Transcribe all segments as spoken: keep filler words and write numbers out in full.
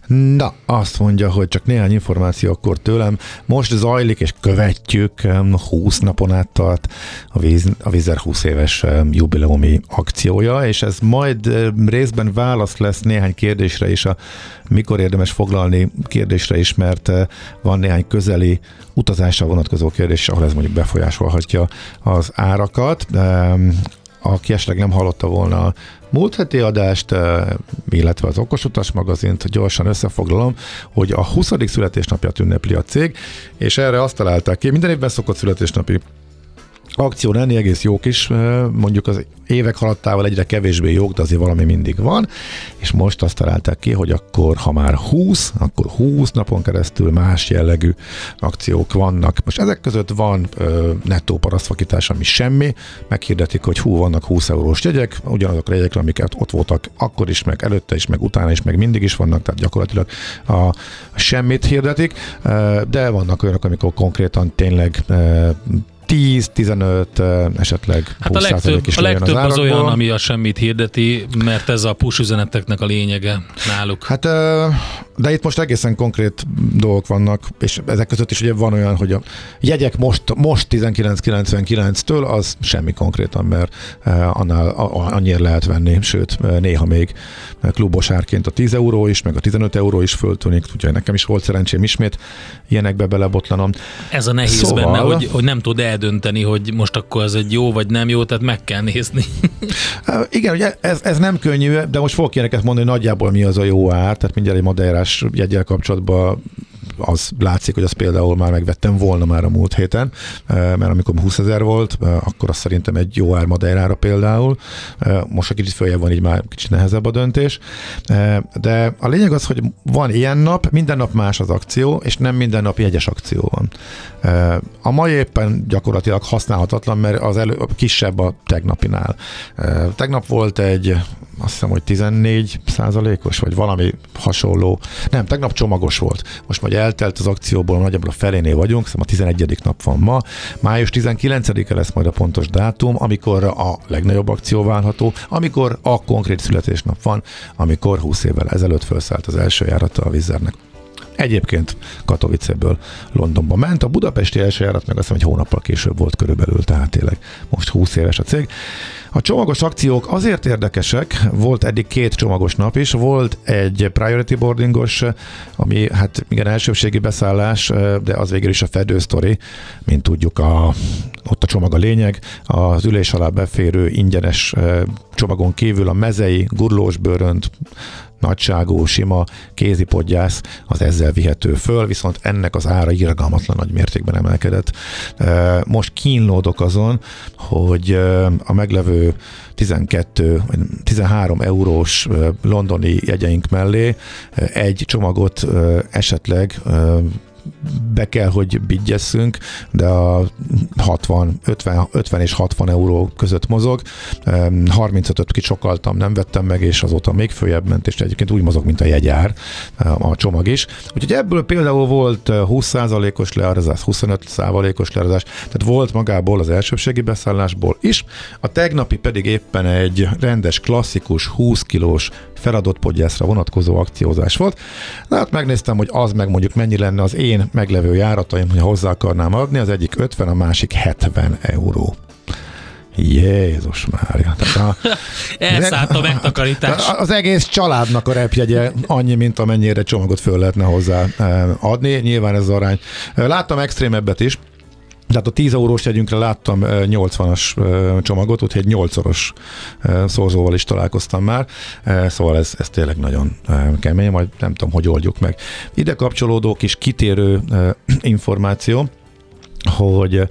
Na, azt mondja, hogy csak néhány információ akkor tőlem. Most zajlik és követjük, húsz napon át tart a, víz, a Wizz Air húsz éves jubileumi akciója, és ez majd részben válasz lesz néhány kérdésre is, a mikor érdemes foglalni kérdésre is, mert van néhány közeli utazásra vonatkozó kérdés, ahol ez mondjuk befolyásolhatja az árakat. Aki esetleg nem hallotta volna a múlt heti adást, illetve az Okos Utas magazint, gyorsan összefoglalom, hogy a huszadik születésnapját ünnepli a cég, és erre azt találták ki, minden évben szokott születésnapi akció lenni, egész jók is, mondjuk az évek haladtával egyre kevésbé jók, de azért valami mindig van, és most azt találták ki, hogy akkor, ha már húsz, akkor húsz napon keresztül más jellegű akciók vannak. Most ezek között van ö, nettó parasztvakítás, ami semmi, meghirdetik, hogy hú, vannak húsz eurós jegyek, ugyanazok a jegyek, amiket ott voltak akkor is, meg előtte is, meg utána is, meg mindig is vannak, tehát gyakorlatilag a semmit hirdetik, de vannak olyanok, amikor konkrétan tényleg tíz, tizenöt, esetleg hát a legtöbb, is a legtöbb az, az olyan, ami a semmit hirdeti, mert ez a push üzenetteknek a lényege náluk. Hát, de itt most egészen konkrét dolgok vannak, és ezek között is ugye van olyan, hogy a jegyek most, most tizenkilenc kilencvenkilenctől az semmi konkrétan, mert annál annyira lehet venni, sőt, néha még klubos árként a tíz euró is, meg a tizenöt euró is föltűnik, úgyhogy nekem is volt szerencsém ismét ilyenekbe belebotlanom. Ez a nehéz szóval, benne, hogy, hogy nem tud eldönteni, hogy most akkor ez egy jó vagy nem jó, tehát meg kell nézni. Igen, ugye ez, ez nem könnyű, de most fogok ilyeneket mondani, hogy nagyjából mi az a jó ár, tehát mindjárt egy madeirás jeggyel kapcsolatban az látszik, hogy azt például már megvettem volna már a múlt héten, mert amikor húszezer volt, akkor azt szerintem egy jó ár Madeirára például. Most a kicsit följebb van, így már kicsit nehezebb a döntés. De a lényeg az, hogy van ilyen nap, minden nap más az akció, és nem minden nap jegyes akció van. A mai éppen gyakorlatilag használhatatlan, mert az elő, kisebb a tegnapinál. Tegnap volt egy, azt hiszem, hogy tizennégy százalékos, vagy valami hasonló. Nem, tegnap csomagos volt. Most majd eltelt az akcióból, nagyjából a felénél vagyunk, szóval a tizenegyedik nap van ma. Május tizenkilencedike lesz majd a pontos dátum, amikor a legnagyobb akció várható, amikor a konkrét születésnap van, amikor húsz évvel ezelőtt felszállt az első járata a Wizz Airnek. Egyébként Katowiceből Londonba ment, a budapesti első járat meg azt hiszem, egy hónappal később volt körülbelül, tehát tényleg most húsz éves a cég. A csomagos akciók azért érdekesek, volt eddig két csomagos nap is, volt egy priority boardingos, ami hát igen elsőbségi beszállás, de az végül is a fedősztori, mint tudjuk, a, ott a csomag a lényeg, az ülés alá beférő ingyenes csomagon kívül a mezei, gurulós bőrönt, nagyságú, sima kézipodgyász az ezzel vihető föl, viszont ennek az ára irgalmatlan nagy mértékben emelkedett. Most kínlódok azon, hogy a meglevő tizenkettő, tizenhárom eurós londoni jegyeink mellé egy csomagot esetleg be kell, hogy bigyesszünk, de a hatvan, ötven, ötven és hatvan euró között mozog. harmincötöt kicsokaltam, nem vettem meg, és azóta még följebb ment, és egyébként úgy mozog, mint a jegyár, a csomag is. Úgyhogy ebből például volt húsz százalékos leárazás, huszonöt százalékos leárazás, tehát volt magából az elsőbségi beszállásból is. A tegnapi pedig éppen egy rendes, klasszikus, húsz kilós feladott podgyászra vonatkozó akciózás volt. De hát megnéztem, hogy az meg mondjuk mennyi lenne az én meglevő járataim, hogy hozzá akarnám adni, az egyik ötven, a másik hetven euró. Jézus Mária. A, elszállt a megtakarítás. Az egész családnak a repjegye annyi, mint amennyire csomagot föl lehetne hozzá adni. Nyilván ez az arány. Láttam extrémebbet is. Tehát a tíz eurós jegyünkre láttam nyolcvanas csomagot, úgyhogy egy nyolcszoros szorzóval is találkoztam már, szóval ez, ez tényleg nagyon kemény, majd nem tudom, hogy oldjuk meg. Ide kapcsolódó kis kitérő információ, hogy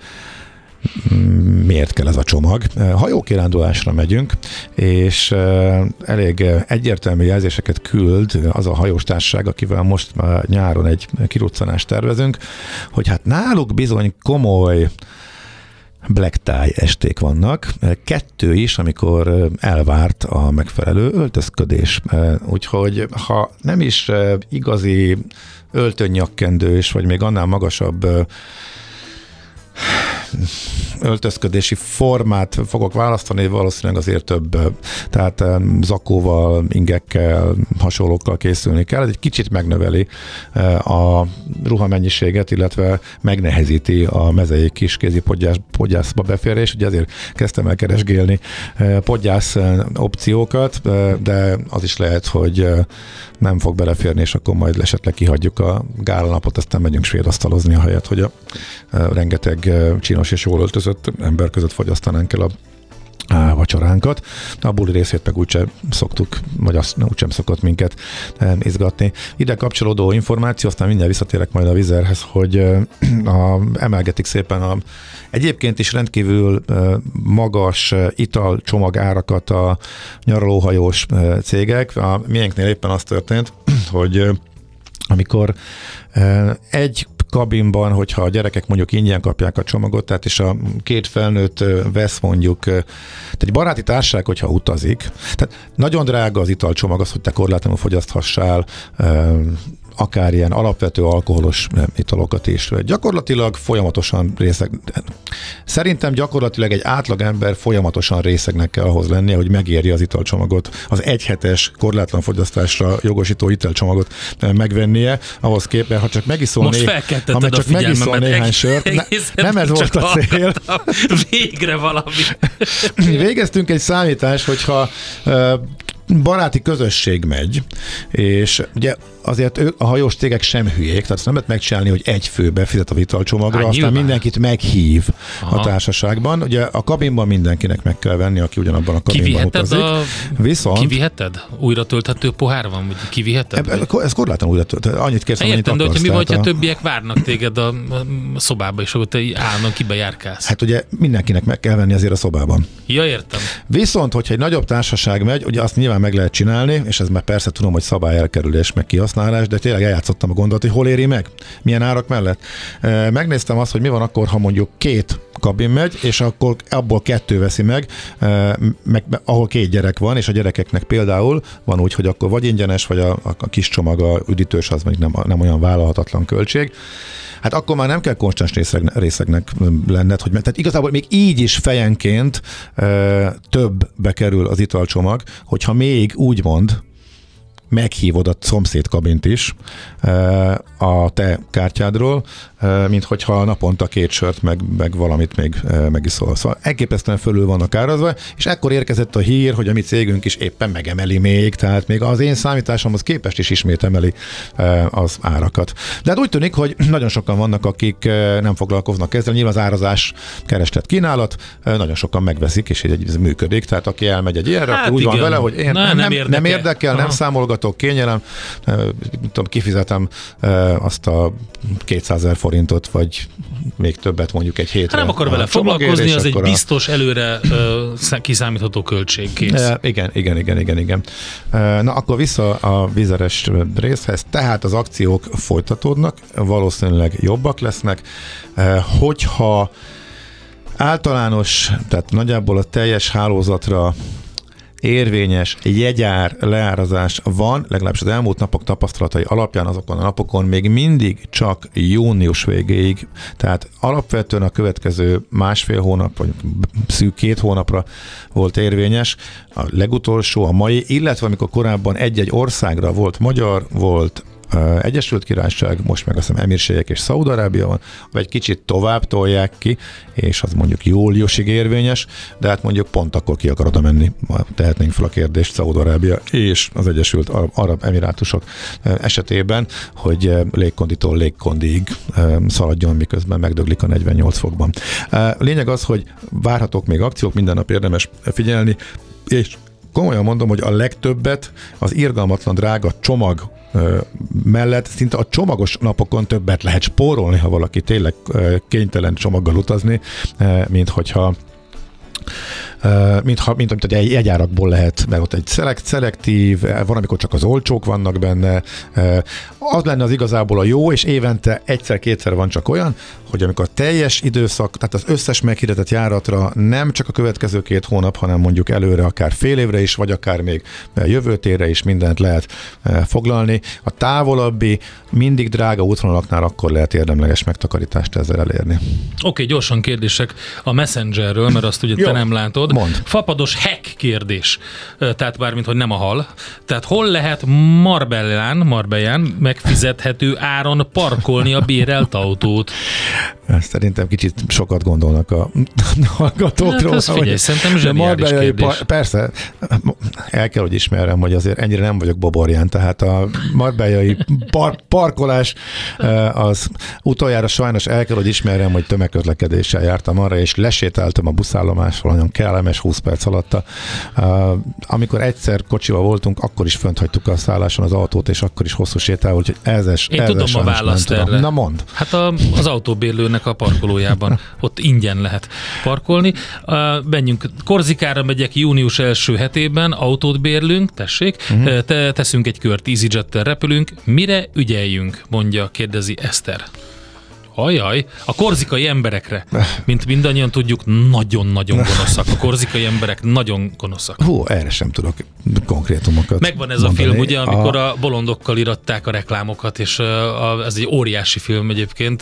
miért kell ez a csomag. Hajókirándulásra megyünk, és elég egyértelmű jelzéseket küld az a hajóstársaság, akivel most már nyáron egy kiruccanást tervezünk, hogy hát náluk bizony komoly black tie esték vannak, kettő is, amikor elvárt a megfelelő öltözködés. Úgyhogy ha nem is igazi öltönyakkendős, vagy még annál magasabb öltözködési formát fogok választani, valószínűleg azért több, tehát zakóval, ingekkel, hasonlókkal készülni kell. Ez egy kicsit megnöveli a ruhamennyiséget, illetve megnehezíti a mezei kis kézi podgyász, podgyászba beférés, ugye ezért kezdtem el keresgélni podgyász opciókat, de az is lehet, hogy nem fog beleférni, és akkor majd esetleg kihagyjuk a gálanapot, aztán megyünk svédasztalozni a helyet, hogy a rengeteg csinos és jól öltözött ember között fogyasztanánk el a a vacsoránkat. A buli részét meg úgysem szoktuk, vagy azt úgysem szokott minket izgatni. Ide kapcsolódó információ, aztán mindjárt visszatérek majd a Vizerhez, hogy a, emelgetik szépen a egyébként is rendkívül magas italcsomag árakat a nyaralóhajós cégek. A miénknél éppen az történt, hogy amikor egy kabinban, hogyha a gyerekek mondjuk ingyen kapják a csomagot, tehát és a két felnőtt vesz mondjuk, tehát egy baráti társaság, hogyha utazik, tehát nagyon drága az italcsomag, az, hogy te korlátlanul fogyaszthassál, akár ilyen alapvető alkoholos italokat is. Gyakorlatilag folyamatosan részeg. Szerintem gyakorlatilag egy átlagember folyamatosan részegnek kell ahhoz lennie, hogy megéri az italcsomagot, az egyhetes korlátlan fogyasztásra jogosító italcsomagot megvennie, ahhoz képest, ha csak megiszol, Most né- ha csak megiszol néhány sört, ne, nem ez volt a cél. Végre valami. Végeztünk egy számítást, hogyha uh, baráti közösség megy, és ugye azért ők, a hajós cégek sem hülyék, tehát nem lehet megcsinálni, hogy egy fő befizet a vitalcsomagra, hát, aztán nyilván mindenkit meghív Aha. a társaságban. Ugye a kabinban mindenkinek meg kell venni, aki ugyanabban a kabinban kiviheted utazik. A... Viszont... Kiviheted? Újra tölthető pohár van? Vagy kiviheted? Eb, ez korlátlan újra tölthető. Annyit kérsz, amennyit akarsz. Értem, de hogyha mi vagy, a... ha többiek várnak téged a szobába, és akkor te állandóan kibe járkálsz. Hát ugye mindenkinek meg kell venni azért a szobában. Ja, értem. Viszont, hogyha egy nagyobb társaság megy, ugye azt nyilván meg lehet csinálni, és ez már persze tudom, hogy szabályelkerülés, meg kihasználás, de tényleg eljátszottam a gondot, hogy hol éri meg, milyen árak mellett. Megnéztem azt, hogy mi van akkor, ha mondjuk két kabin megy, és akkor abból kettő veszi meg, meg ahol két gyerek van, és a gyerekeknek például van úgy, hogy akkor vagy ingyenes, vagy a, a kis csomag, a üdítős, az mondjuk nem, nem olyan vállalhatatlan költség. Hát akkor már nem kell konstans részeg, részegnek lenned, hogy tehát igazából még így is fejenként e, többbe kerül az italcsomag, hogyha még úgymond meghívod a szomszéd kabint is e, a te kártyádról, e, mint hogyha naponta két sört, meg, meg valamit még e, megiszol. Szóval elképesztően fölül vannak árazva, és ekkor érkezett a hír, hogy a mi cégünk is éppen megemeli még, tehát még az én számításomhoz képest is ismét emeli e, az árakat. De hát úgy tűnik, hogy nagyon sokan vannak, akik e, nem foglalkoznak ezzel. Nyilván az árazás, kereslet, kínálat, e, nagyon sokan megveszik, és ez működik. Tehát aki elmegy egy ilyenre, hát akkor úgy igen. van vele, hogy én Na, nem, nem, érdekel, nem, érdekel, nem számolgatok, kényelem, e, tudom, kifizetem e, azt a kétszázezer forintot, vagy még többet mondjuk egy hétre. Hát nem akar vele foglalkozni, az egy a... biztos előre uh, kiszámítható költség, kész. E, igen, igen, igen, igen, igen. E, na akkor vissza a Vizeres részhez. Tehát az akciók folytatódnak, valószínűleg jobbak lesznek. E, hogyha általános, tehát nagyjából a teljes hálózatra érvényes jegyár leárazás van, legalábbis az elmúlt napok tapasztalatai alapján azokon a napokon még mindig csak június végéig, tehát alapvetően a következő másfél hónap, vagy szűk két hónapra volt érvényes. A legutolsó, a mai, illetve amikor korábban egy-egy országra volt magyar, volt Egyesült Királyság, most meg azt hiszem Emírségek és Szaúd-Arábia van, vagy egy kicsit tovább tolják ki, és az mondjuk júliusig érvényes, de hát mondjuk pont akkor ki akar oda menni, tehetnénk fel a kérdést Szaúd-Arábia és az Egyesült Arab Emirátusok esetében, hogy légkonditól légkondiig szaladjon, miközben megdöglik a negyvennyolc fokban. Lényeg az, hogy várhatók még akciók, minden nap érdemes figyelni, és komolyan mondom, hogy a legtöbbet az irgalmatlan drága csomag mellett szinte a csomagos napokon többet lehet spórolni, ha valaki tényleg kénytelen csomaggal utazni, mint hogyha mint, ha, mint amit egy jegyárakból lehet, mert ott egy szelekt, szelektív, van, amikor csak az olcsók vannak benne. Az lenne az igazából a jó, és évente egyszer-kétszer van csak olyan, hogy amikor a teljes időszak, tehát az összes meghirdetett járatra nem csak a következő két hónap, hanem mondjuk előre akár fél évre is, vagy akár még jövő térre is mindent lehet foglalni. A távolabbi, mindig drága útvonalaknál akkor lehet érdemleges megtakarítást ezzel elérni. Oké, okay, gyorsan kérdések a Messengerről, mert azt ugye te nem látod. Mond. Fapados hack kérdés. Tehát bármint, hogy nem a hal. Tehát hol lehet Marbellán, Marbellán megfizethető áron parkolni a bérelt autót? Szerintem kicsit sokat gondolnak a hallgatókról. Hát figyelj, szerintem zseniális kérdés. Pa- persze, el kell, hogy ismerem, hogy azért ennyire nem vagyok boborján, tehát a marbellai par- parkolás az utoljára sajnos el kell, hogy ismerem, hogy tömegközlekedéssel jártam arra, és lesétáltam a buszállomásról, nagyon kellemes húsz perc alatt. Amikor egyszer kocsival voltunk, akkor is fönt hagytuk a szálláson az autót, és akkor is hosszú sétál, úgyhogy ezes, Én tudom a választ erre. Na mondd. Hát a, az autóbérlőnek a parkolójában. Ott ingyen lehet parkolni. Uh, menjünk, Korzikára megyek június első hetében, autót bérlünk, tessék, uh-huh. Te, teszünk egy kört, EasyJet-tel repülünk. Mire ügyeljünk, mondja, kérdezi Eszter. Ajaj, a korzikai emberekre, mint mindannyian tudjuk, nagyon-nagyon gonoszak. A korzikai emberek nagyon gonoszak. Hú, erre sem tudok konkrétumokat Megvan ez mondani. A film, ugye, amikor a... a bolondokkal iratták a reklámokat, és a, ez egy óriási film egyébként,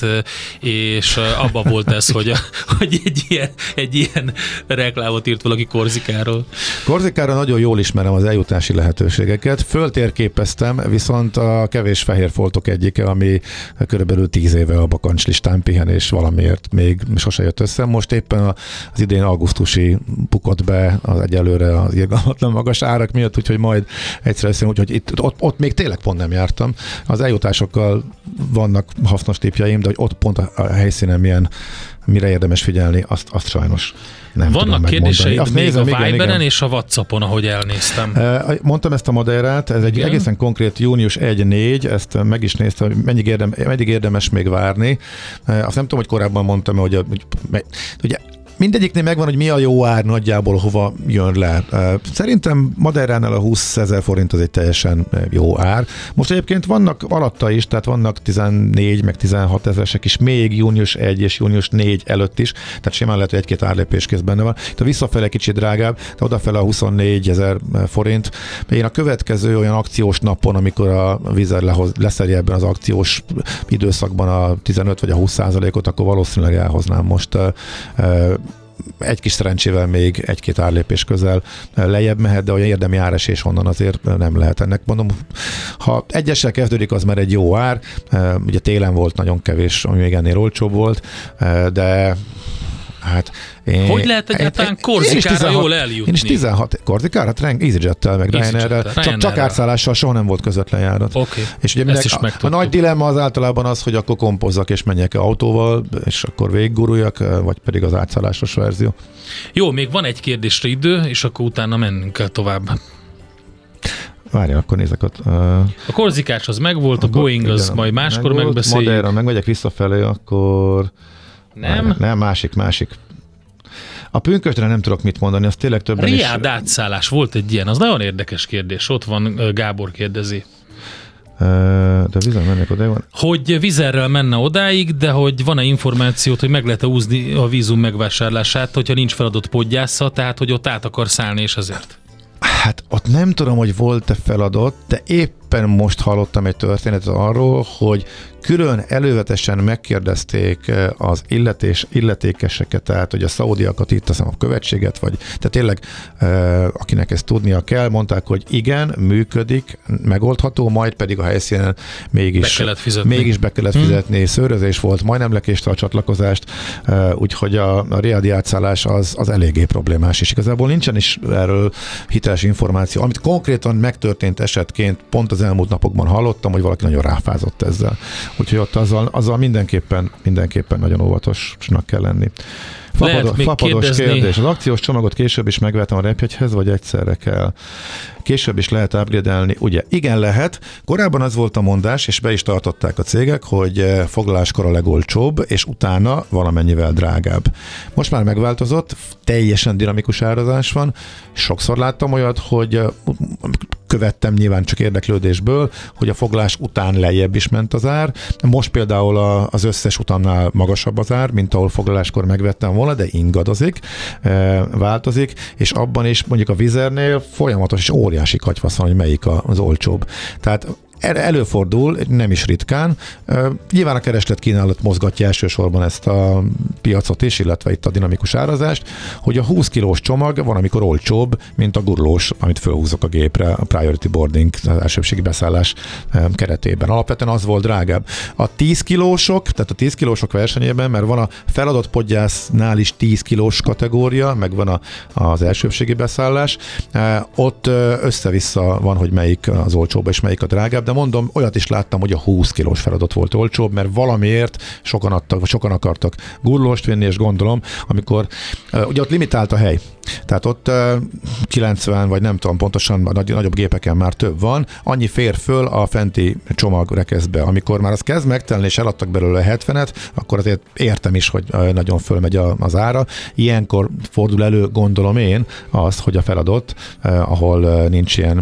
és abban volt ez, hogy, a, hogy egy, ilyen, egy ilyen reklámot írt valaki Korzikáról. Korzikára nagyon jól ismerem az eljutási lehetőségeket. Föltérképeztem, viszont a kevés fehér foltok egyike, ami körülbelül tíz éve a bakancs listán pihen, és valamiért még sose jött össze. Most éppen az idén augusztusi bukott be az egyelőre az irgalmatlan magas árak miatt, úgyhogy majd egyszer össze, úgyhogy itt, ott, ott még tényleg pont nem jártam. Az eljutásokkal vannak hasznos tippjaim, de hogy ott pont a helyszínen milyen, mire érdemes figyelni, azt, azt sajnos nem Vannak tudom kérdéseid azt még nézem, a igen, Viberen igen. és a WhatsAppon, ahogy elnéztem. Mondtam ezt a Madeirát, ez egy igen. egészen konkrét június elseje-négy, ezt meg is néztem, hogy meddig, érdem, meddig érdemes még várni. Azt nem tudom, hogy korábban mondtam, hogy, a, hogy ugye mindegyiknél megvan, hogy mi a jó ár nagyjából, hova jön le. Szerintem Madeiránál a húszezer forint az egy teljesen jó ár. Most egyébként vannak alatta is, tehát vannak tizennégy meg tizenhat ezeresek is, még június elseje és június negyedike előtt is, tehát simán lehet, hogy egy-két árlépéskész benne van. De visszafele kicsit drágább, de odafele a huszonnégyezer forint. Én a következő olyan akciós napon, amikor a Wizz Air leszerje ebben az akciós időszakban a tizenöt vagy a húsz százalékot, akkor valószínűleg elhoznám most egy kis szerencsével még egy-két árlépés közel lejjebb mehet, de olyan érdemi áresés onnan azért nem lehet ennek. Mondom, ha egyessel kezdődik, az már egy jó ár. Ugye télen volt nagyon kevés, ami még ennél olcsóbb volt, de hát én, hogy lehet egyáltalán Korzikára jól eljutni? Én is tizenhat Korzikára, hát renk, EasyJet-tel, meg Ryanair-rel, csak, csak átszállással soha nem volt közvetlen járat. Okay. És ugye mindenek, a, a nagy dilemma az általában az, hogy akkor kompozzak és menjek autóval, és akkor végigguruljak, vagy pedig az átszállásos verzió. Jó, még van egy kérdésre idő, és akkor utána mennünk kell tovább. Várjál, akkor nézek ott. Uh, a Korzikás az megvolt, a, a Boeing az majd máskor meg megbeszéljük. Madeira, megmegyek visszafelé, akkor... Nem? Nem, másik, másik. A pünkösdre nem tudok mit mondani, az tényleg többen Riad is... Riad átszállás volt egy ilyen, az nagyon érdekes kérdés. Ott van, Gábor kérdezi. De Wizz Air mennek oda, van? Hogy Wizz Airrel menne odáig, de hogy van-e információt, hogy meg lehet-e úzni a vízum megvásárlását, hogyha nincs feladott podgyásza, tehát hogy ott át akar szállni, és ezért? Hát ott nem tudom, hogy volt-e feladott, de éppen most hallottam egy történetet arról, hogy külön előzetesen megkérdezték az illetés, illetékeseket, tehát hogy a szaudiakat, itt azt hiszem a követséget, vagy tehát tényleg akinek ezt tudnia kell, mondták, hogy igen, működik, megoldható, majd pedig a helyszínen mégis be kellett fizetni, mégis be kellett fizetni hmm. szőrözés volt, majdnem lekéste a csatlakozást, úgyhogy a, a riadi átszállás az, az eléggé problémás, és igazából nincsen is erről hiteles információ, amit konkrétan megtörtént esetként pont az elmúlt napokban hallottam, hogy valaki nagyon ráfázott ezzel. Úgyhogy ott azzal, azzal mindenképpen, mindenképpen nagyon óvatosnak kell lenni. Lehet még fapados kérdezni. kérdés. Az akciós csomagot később is megvettem a repjegyhez, vagy egyszerre kell? Később is lehet upgrade-elni. Ugye, igen lehet. Korábban az volt a mondás, és be is tartották a cégek, hogy foglaláskor a legolcsóbb, és utána valamennyivel drágább. Most már megváltozott, teljesen dinamikus árazás van. Sokszor láttam olyat, hogy követtem nyilván csak érdeklődésből, hogy a foglalás után lejjebb is ment az ár. Most például a, az összes utamnál magasabb az ár, mint ahol foglaláskor megvettem volna, de ingadozik, változik, és abban is mondjuk a Vizernél folyamatos és óriási katyvasz van, hogy melyik az olcsóbb. Tehát előfordul, nem is ritkán. Nyilván a kereslet kínálat mozgatja elsősorban ezt a piacot is, illetve itt a dinamikus árazást, hogy a húsz kilós csomag van, amikor olcsóbb, mint a gurulós, amit fölhúzok a gépre a priority boarding, az elsőbségi beszállás keretében. Alapvetően az volt drágább. A tíz kilósok, tehát a tíz kilósok versenyében, mert van a feladott podgyásznál is tíz kilós kategória, meg van a, az elsőbségi beszállás, ott össze-vissza van, hogy melyik az olcsóbb és melyik a drágább, de mondom, olyat is láttam, hogy a húsz kilós feladat volt olcsóbb, mert valamiért sokan adtak, vagy sokan akartak gurulóst vinni, és gondolom, amikor uh, ugye ott limitált a hely. Tehát ott uh, kilencven, vagy nem tudom pontosan, nagy, nagyobb gépeken már több van, annyi fér föl a fenti csomagrekeszbe. Amikor már az kezd megtelni, és eladtak belőle hetvenet, akkor azért értem is, hogy uh, nagyon fölmegy a, az ára. Ilyenkor fordul elő, gondolom én, az, hogy a feladott, uh, ahol uh, nincs ilyen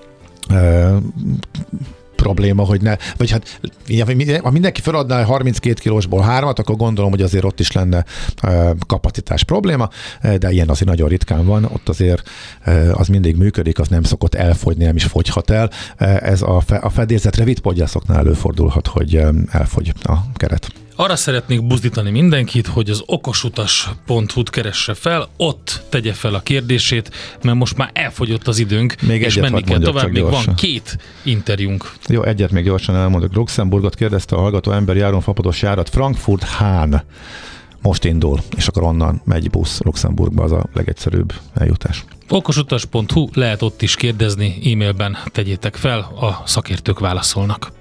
uh, probléma, hogy ne, vagy hát ha mindenki feladná harminckét kilósból hármat, akkor gondolom, hogy azért ott is lenne kapacitás probléma, de ilyen azért nagyon ritkán van, ott azért az mindig működik, az nem szokott elfogyni, nem is fogyhat el. Ez a, fe, a fedélzetre vitt podgyászoknál előfordulhat, hogy elfogy a keret. Arra szeretnék buzdítani mindenkit, hogy az okosutas pont hu-t keresse fel, ott tegye fel a kérdését, mert most már elfogyott az időnk, még és menni kell tovább, még gyorsan. Van két interjúnk. Jó, egyet még gyorsan elmondok. Luxemburgot kérdezte a hallgató ember, járon fapados járat, Frankfurt-Hahn most indul, és akkor onnan megy busz Luxemburgba, az a legegyszerűbb eljutás. okosutas pont hu, lehet ott is kérdezni, e-mailben tegyétek fel, a szakértők válaszolnak.